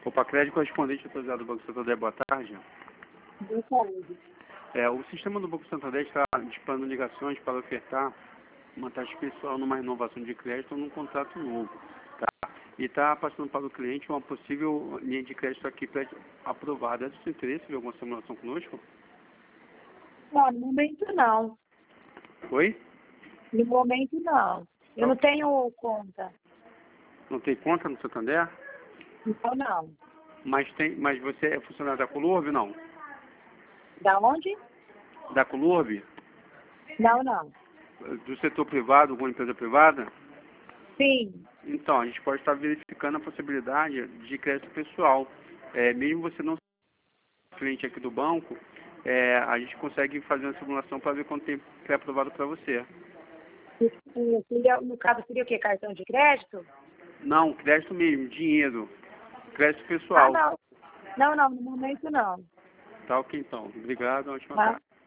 Opa, crédito correspondente autorizado do Banco Santander, boa tarde. Boa tarde. O sistema do Banco Santander está disparando ligações para ofertar uma taxa especial numa renovação de crédito ou num contrato novo. Tá? E está passando para o cliente uma possível linha de crédito aqui aprovada. É do seu interesse ver alguma simulação conosco? Não, no momento não. Oi? No momento não. Eu não tenho conta. Não tem conta no Santander? Então não. Mas você é funcionário da Colurb, não? Da onde? Da Colurb? Não, não. Do setor privado, alguma empresa privada? Sim. Então, a gente pode estar verificando a possibilidade de crédito pessoal. Mesmo você não sendo cliente aqui do banco, a gente consegue fazer uma simulação para ver quanto tempo é aprovado para você. No caso, seria o quê? Cartão de crédito? Não, crédito mesmo, dinheiro. Crédito Ah, pessoal. não. Não, no momento não. Tá ok, então. Obrigado, ótima Tá? tarde.